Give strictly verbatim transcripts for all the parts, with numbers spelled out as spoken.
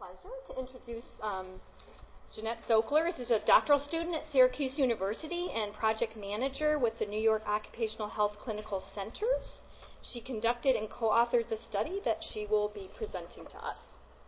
pleasure to introduce um, Jeanette Zokler. This is a doctoral student at Syracuse University and project manager with the New York Occupational Health Clinical Centers. She conducted and co-authored the study that she will be presenting to us.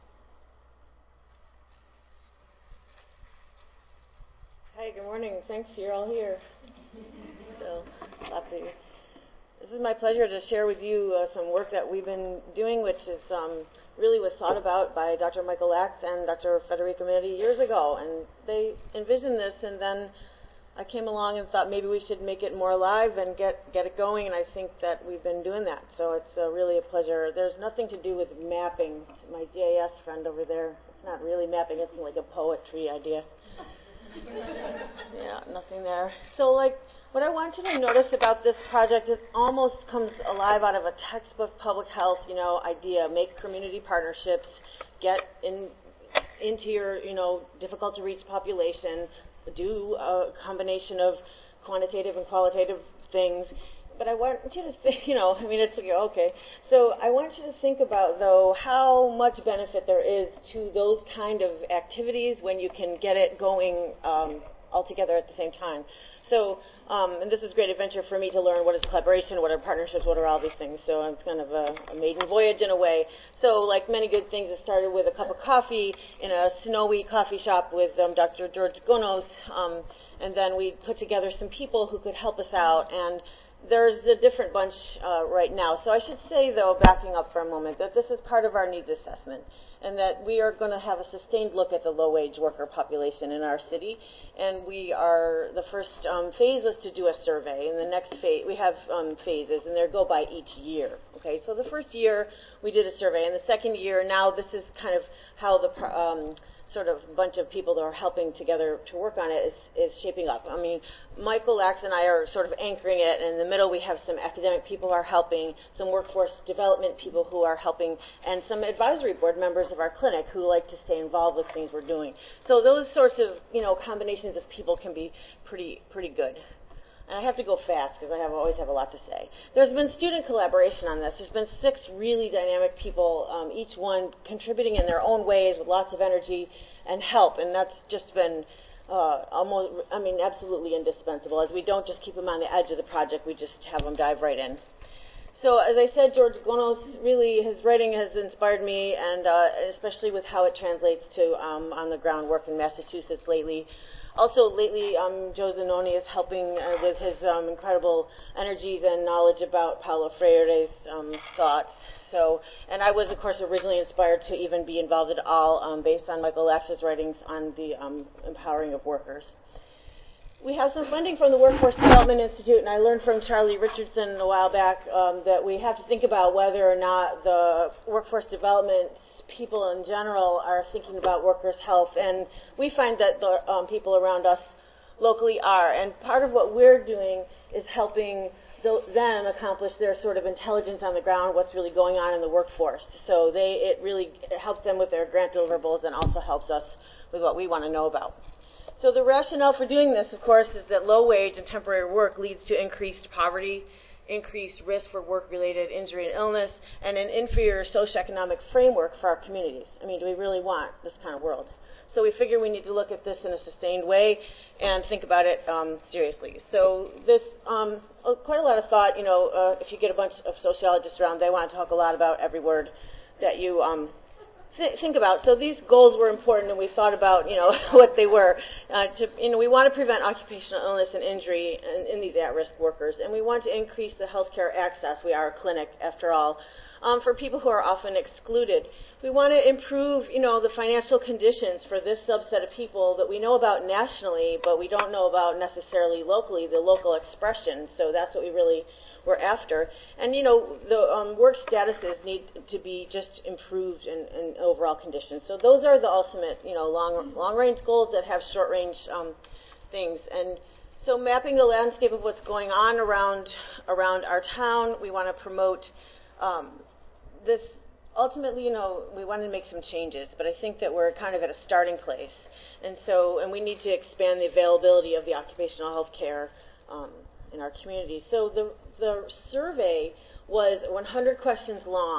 Hi, good morning. Thanks, you're all here. So, lots of you. This is my pleasure to share with you uh, some work that we've been doing, which is um, really was thought about by Doctor Michael Lax and Doctor Federica Minetti years ago. And they envisioned this, and then I came along and thought maybe we should make it more alive and get, get it going, and I think that we've been doing that. So it's uh, really a pleasure. There's nothing to do with mapping. My J S friend over there, it's not really mapping, it's like a poetry idea. Yeah, nothing there. So, like, what I want you to notice about this project, it almost comes alive out of a textbook public health, you know, idea. Make community partnerships, get in into your, you know, difficult to reach population, do a combination of quantitative and qualitative things. But I want you to think, you know, I mean, it's like, okay. So I want you to think about, though, how much benefit there is to those kind of activities when you can get it going um, all together at the same time. So, um, and this is a great adventure for me to learn what is collaboration, what are partnerships, what are all these things. So it's kind of a, a maiden voyage in a way. So like many good things, it started with a cup of coffee in a snowy coffee shop with um, Doctor George Gonos, um, and then we put together some people who could help us out. And there's a different bunch uh, right now. So I should say, though, backing up for a moment, that this is part of our needs assessment, and that we are going to have a sustained look at the low-wage worker population in our city. And we are, the first um, phase was to do a survey, and the next phase, we have um, phases, and they go by each year. Okay, so the first year we did a survey, and the second year, now this is kind of how the um, sort of bunch of people that are helping together to work on it is, is shaping up. I mean, Michael Lax and I are sort of anchoring it, and in the middle we have some academic people who are helping, some workforce development people who are helping, and some advisory board members of our clinic who like to stay involved with things we're doing. So those sorts of, you know, combinations of people can be pretty, pretty good. And I have to go fast because I have, always have a lot to say. There's been student collaboration on this. There's been six really dynamic people, um, each one contributing in their own ways with lots of energy and help, and that's just been uh, almost, I mean, absolutely indispensable. As we don't just keep them on the edge of the project, we just have them dive right in. So as I said, George Gonos, really, his writing has inspired me, and uh, especially with how it translates to um, on-the-ground work in Massachusetts lately. Also, lately, um, Joe Zanoni is helping uh, with his um, incredible energies and knowledge about Paulo Freire's um, thoughts. So, and I was, of course, originally inspired to even be involved at all um, based on Michael Lax's writings on the um, empowering of workers. We have some funding from the Workforce Development Institute, and I learned from Charlie Richardson a while back um, that we have to think about whether or not the workforce development people in general are thinking about workers' health, and we find that the um, people around us locally are. And part of what we're doing is helping the, them accomplish their sort of intelligence on the ground, what's really going on in the workforce. So they, it really it helps them with their grant deliverables and also helps us with what we want to know about. So the rationale for doing this, of course, is that low wage and temporary work leads to increased poverty, increased risk for work-related injury and illness, and an inferior socioeconomic framework for our communities. I mean, do we really want this kind of world? So we figure we need to look at this in a sustained way and think about it um, seriously. So this, um, quite a lot of thought, you know, uh, if you get a bunch of sociologists around, they want to talk a lot about every word that you um, th- think about. So these goals were important, and we thought about, you know, what they were. Uh, to, you know, we want to prevent occupational illness and injury in, in these at-risk workers, and we want to increase the healthcare access. We are a clinic, after all, um, for people who are often excluded. We want to improve, you know, the financial conditions for this subset of people that we know about nationally, but we don't know about necessarily locally, the local expression. So that's what we really were after. And, you know, the um, work statuses need to be just improved in, in overall conditions. So those are the ultimate, you know, long, long-range goals that have short-range um, things. And so mapping the landscape of what's going on around, around our town, we want to promote um, this. Ultimately, you know, we want to make some changes, but I think that we're kind of at a starting place. And so, and we need to expand the availability of the occupational health care um, in our community. So the, the survey was one hundred questions long,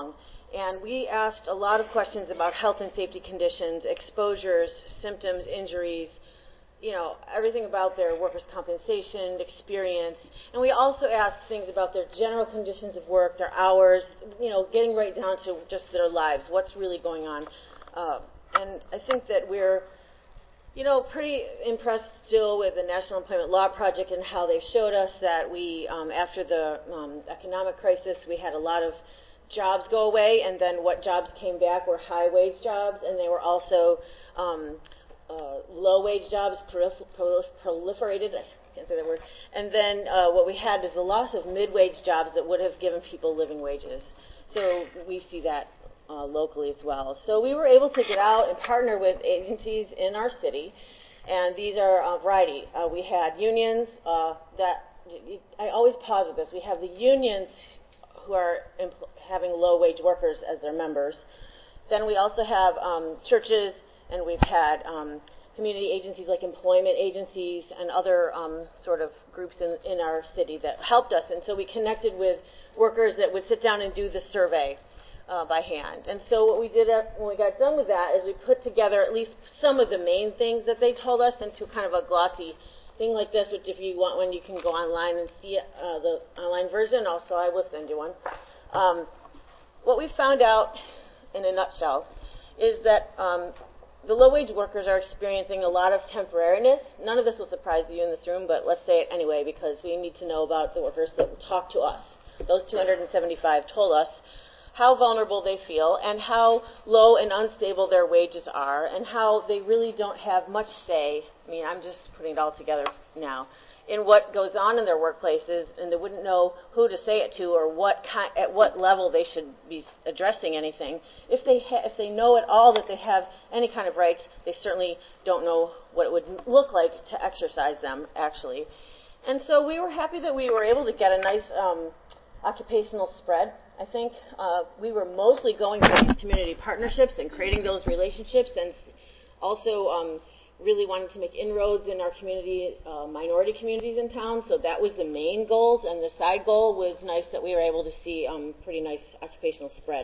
And we asked a lot of questions about health and safety conditions, exposures, symptoms, injuries, you know, everything about their workers' compensation experience. And we also asked things about their general conditions of work, their hours, you know, getting right down to just their lives, what's really going on. Uh, and I think that we're, you know, pretty impressed still with the National Employment Law Project and how they showed us that we, um, after the um, economic crisis, we had a lot of jobs go away, and then what jobs came back were high-wage jobs, and they were also um, uh, low-wage jobs prolif- prolif- proliferated. I can't say that word. And then uh, what we had is the loss of mid-wage jobs that would have given people living wages. So we see that uh, locally as well. So we were able to get out and partner with agencies in our city, and these are a variety. Uh, we had unions uh, that, I always pause with this, we have the unions who are empl- having low-wage workers as their members. Then we also have um, churches, and we've had um, community agencies like employment agencies and other um, sort of groups in, in our city that helped us. And so we connected with workers that would sit down and do the survey uh, by hand. And so what we did at, when we got done with that is we put together at least some of the main things that they told us into kind of a glossy thing like this, which if you want one, you can go online and see uh, the online version. Also, I will send you one. Um, what we found out, in a nutshell, is that um, the low-wage workers are experiencing a lot of temporariness. None of this will surprise you in this room, but let's say it anyway because we need to know about the workers that talk to us. Those two hundred seventy-five told us how vulnerable they feel and how low and unstable their wages are and how they really don't have much say. I mean, I'm just putting it all together now, in what goes on in their workplaces, and they wouldn't know who to say it to or what kind, at what level they should be addressing anything. If they ha- if they know at all that they have any kind of rights, they certainly don't know what it would look like to exercise them, actually. And so we were happy that we were able to get a nice um, occupational spread. I think uh, we were mostly going for community partnerships and creating those relationships, and also um, really wanting to make inroads in our community, uh, minority communities in town. So that was the main goals, and the side goal was nice that we were able to see um, pretty nice occupational spread.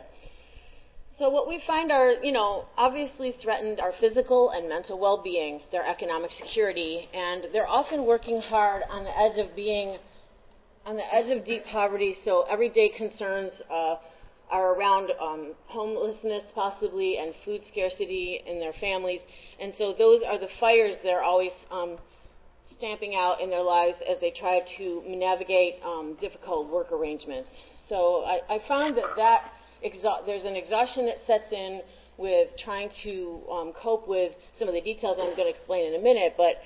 So what we find are, you know, obviously threatened our physical and mental well-being, their economic security, and they're often working hard on the edge of being on the edge of deep poverty, so everyday concerns uh, are around um, homelessness possibly and food scarcity in their families. And so those are the fires they're always um, stamping out in their lives as they try to navigate um, difficult work arrangements. So I, I found that, that exha- there's an exhaustion that sets in with trying to um, cope with some of the details I'm going to explain in a minute, but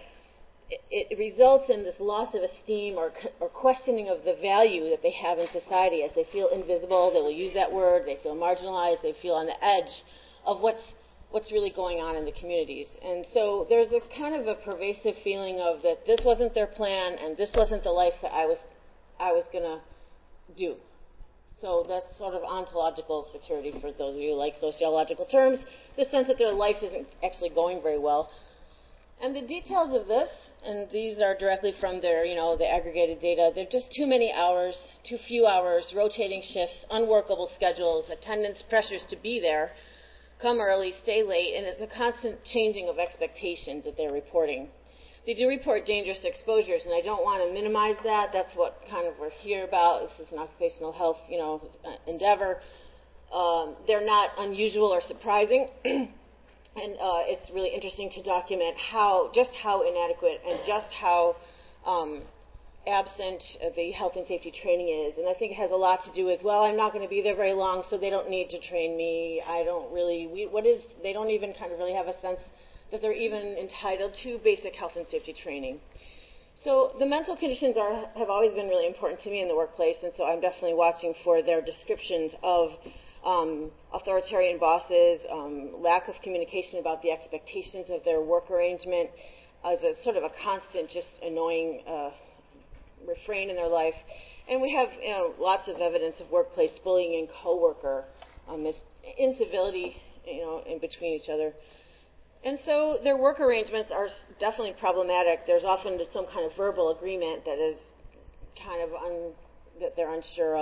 it results in this loss of esteem or, or questioning of the value that they have in society as they feel invisible. They will use that word. They feel marginalized. They feel on the edge of what's what's really going on in the communities. And so there's a kind of a pervasive feeling of that this wasn't their plan and this wasn't the life that I was I was going to do. So that's sort of ontological security for those of you who like sociological terms, the sense that their life isn't actually going very well. And the details of this, and these are directly from their, you know, the aggregated data, they're just too many hours, too few hours, rotating shifts, unworkable schedules, attendance pressures to be there, come early, stay late, and it's a constant changing of expectations that they're reporting. They do report dangerous exposures, and I don't want to minimize that. That's what kind of we're here about. This is an occupational health, you know, endeavor. Um, they're not unusual or surprising. And uh, it's really interesting to document how, just how inadequate and just how um, absent uh, the health and safety training is. And I think it has a lot to do with, well, I'm not going to be there very long, so they don't need to train me. I don't really, we, what is, they don't even kind of really have a sense that they're even entitled to basic health and safety training. So the mental conditions are, have always been really important to me in the workplace, and so I'm definitely watching for their descriptions of Um, authoritarian bosses, um, lack of communication about the expectations of their work arrangement as a sort of a constant, just annoying uh, refrain in their life. And we have, you know, lots of evidence of workplace bullying and coworker um, incivility, you know, in between each other. And so their work arrangements are definitely problematic. There's often some kind of verbal agreement that is kind of un, that they're unsure of.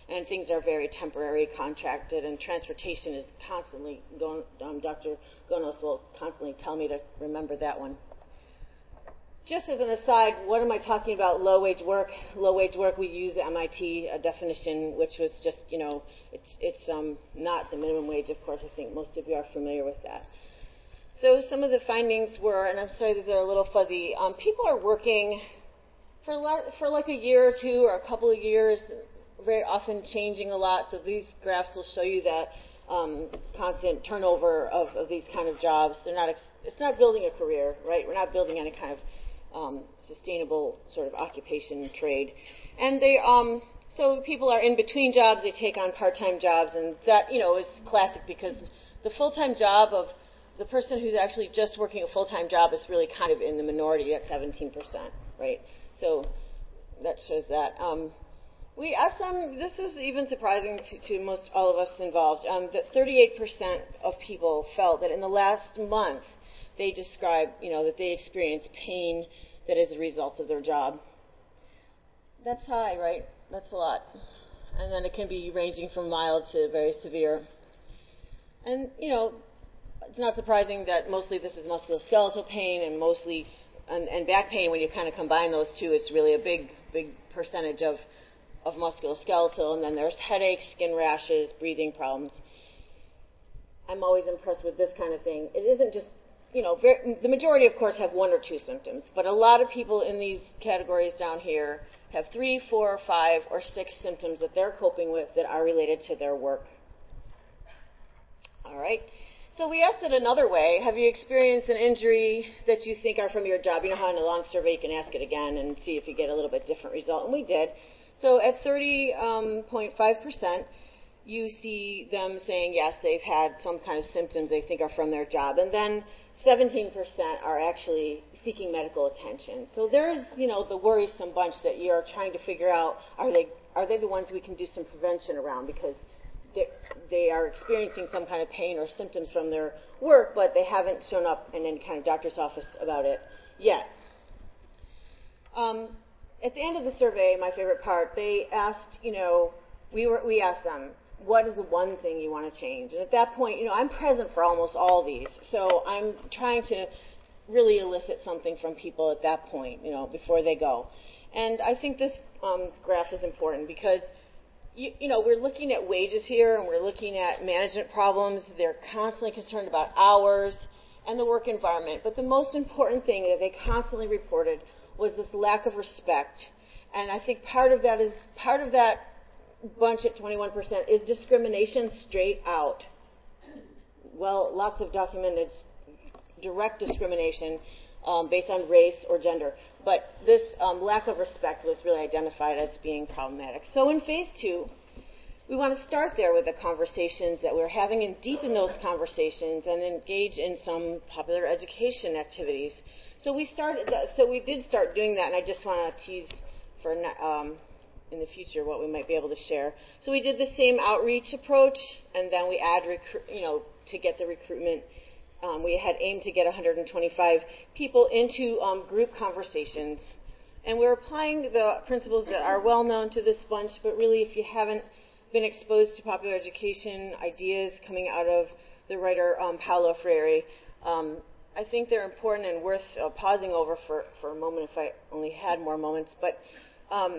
and things are very temporary, contracted, and transportation is constantly going. Um, Doctor Gonos will constantly tell me to remember that one. Just as an aside, what am I talking about? Low-wage work. Low-wage work, we use the M I T uh, definition, which was just, you know, it's it's um, not the minimum wage. Of course, I think most of you are familiar with that. So some of the findings were, and I'm sorry that they're a little fuzzy. Um, people are working for lo- for like a year or two or a couple of years, very often changing a lot. So these graphs will show you that um, constant turnover of, of these kind of jobs. They're not. Ex- it's not building a career, right? We're not building any kind of Um, sustainable sort of occupation trade. And they, um, so people are in between jobs, they take on part-time jobs, and that, you know, is classic because the full-time job of the person who's actually just working a full-time job is really kind of in the minority at seventeen percent, right? So that shows that. Um, we asked them, this is even surprising to, to most all of us involved, um, that thirty-eight percent of people felt that in the last month they describe, you know, that they experience pain that is a result of their job. That's high, right? That's a lot. And then it can be ranging from mild to very severe. And, you know, it's not surprising that mostly this is musculoskeletal pain and mostly, and, and back pain, when you kind of combine those two, it's really a big, big percentage of, of musculoskeletal. And then there's headaches, skin rashes, breathing problems. I'm always impressed with this kind of thing. It isn't just You know, very, the majority, of course, have one or two symptoms, but a lot of people in these categories down here have three, four, five, or six symptoms that they're coping with that are related to their work. All right. So we asked it another way. Have you experienced an injury that you think are from your job? You know how in a long survey you can ask it again and see if you get a little bit different result, and we did. So at thirty point five percent, you see them saying, yes, they've had some kind of symptoms they think are from their job. And then seventeen percent are actually seeking medical attention. So there's, you know, the worrisome bunch that you're trying to figure out, are they are they the ones we can do some prevention around because they are experiencing some kind of pain or symptoms from their work, but they haven't shown up in any kind of doctor's office about it yet. Um, at the end of the survey, my favorite part, they asked, you know, we were we asked them, what is the one thing you want to change? And at that point, you know, I'm present for almost all these. So I'm trying to really elicit something from people at that point, you know, before they go. And I think this um, graph is important because, you, you know, we're looking at wages here and we're looking at management problems. They're constantly concerned about hours and the work environment. But the most important thing that they constantly reported was this lack of respect. And I think part of that is, part of that bunch at twenty-one percent is discrimination straight out. Well, lots of documented direct discrimination um, based on race or gender. But this um, lack of respect was really identified as being problematic. So in phase two, we want to start there with the conversations that we're having and deepen those conversations and engage in some popular education activities. So we started. That, so we did start doing that, and I just want to tease for um, in the future what we might be able to share. So we did the same outreach approach, and then we add, recru- you know, to get the recruitment. Um, we had aimed to get one hundred twenty-five people into um, group conversations, and we're applying the principles that are well known to this bunch. But really, if you haven't been exposed to popular education ideas coming out of the writer um, Paulo Freire, um, I think they're important and worth uh, pausing over for for a moment. If I only had more moments, but. Um,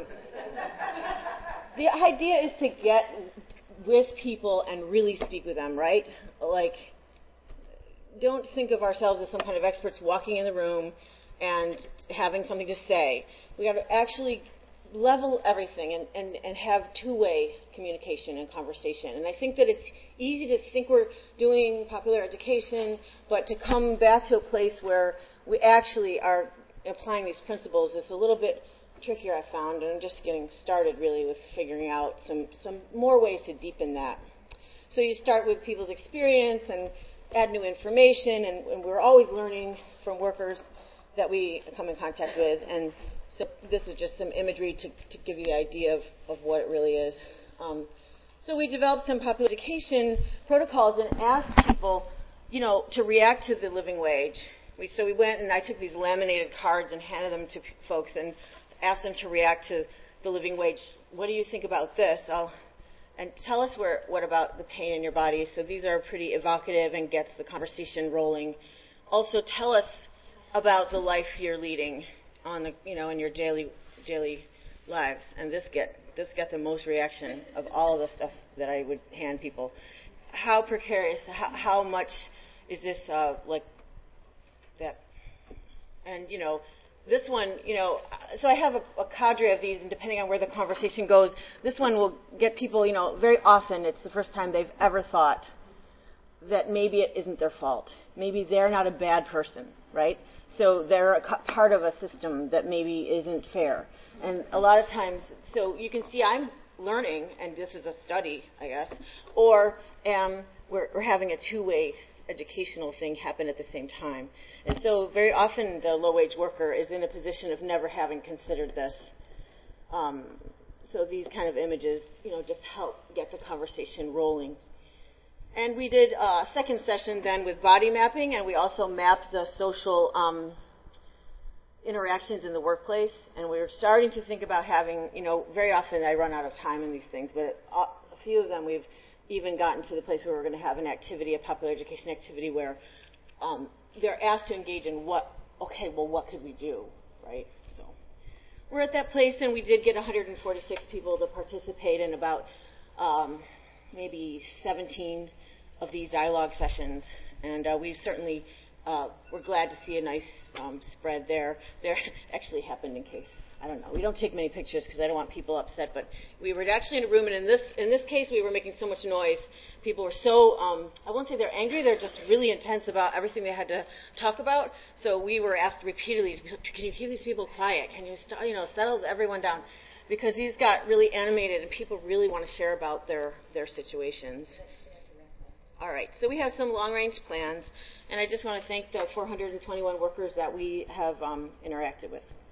the idea is to get with people and really speak with them, right? Like, don't think of ourselves as some kind of experts walking in the room and having something to say. We got to actually level everything and, and, and have two-way communication and conversation. And I think that it's easy to think we're doing popular education, but to come back to a place where we actually are applying these principles is a little bit trickier, I found, and I'm just getting started really with figuring out some, some more ways to deepen that. So you start with people's experience and add new information, and, and we're always learning from workers that we come in contact with, and so this is just some imagery to, to give you the idea of, of what it really is. Um, so we developed some popular education protocols and asked people, you know, to react to the living wage. We, so we went and I took these laminated cards and handed them to p- folks and asked them to react to the living wage. What do you think about this? I'll and tell us where, what about the pain in your body. So these are pretty evocative and gets the conversation rolling. Also, tell us about the life you're leading on the, you know, in your daily daily lives. And this get this got the most reaction of all of the stuff that I would hand people. How precarious? How, how much is this uh, like that? And you know. This one, you know, so I have a, a cadre of these, and depending on where the conversation goes, this one will get people, you know, very often it's the first time they've ever thought that maybe it isn't their fault. Maybe they're not a bad person, right? So they're a co- part of a system that maybe isn't fair. And a lot of times, so you can see I'm learning, and this is a study, I guess, or um, we're, we're having a two-way educational thing happen at the same time. And so very often the low-wage worker is in a position of never having considered this. Um, so these kind of images, you know, just help get the conversation rolling. And we did a second session then with body mapping, and we also mapped the social um, interactions in the workplace. And we were starting to think about having, you know, very often I run out of time in these things, but a few of them we've even gotten to the place where we're going to have an activity, a popular education activity, where um, they're asked to engage in what, okay, well, what could we do, right? So we're at that place, and we did get one hundred forty-six people to participate in about um, maybe seventeen of these dialogue sessions, and uh, we certainly uh, were glad to see a nice um, spread there. There actually happened in case. I don't know. We don't take many pictures because I don't want people upset, but we were actually in a room, and in this in this case, we were making so much noise. People were so, um, I won't say they're angry, they're just really intense about everything they had to talk about. So we were asked repeatedly, can you keep these people quiet? Can you, st- you know, settle everyone down? Because these got really animated, and people really want to share about their, their situations. All right, so we have some long-range plans, and I just want to thank the four hundred twenty-one workers that we have um, interacted with.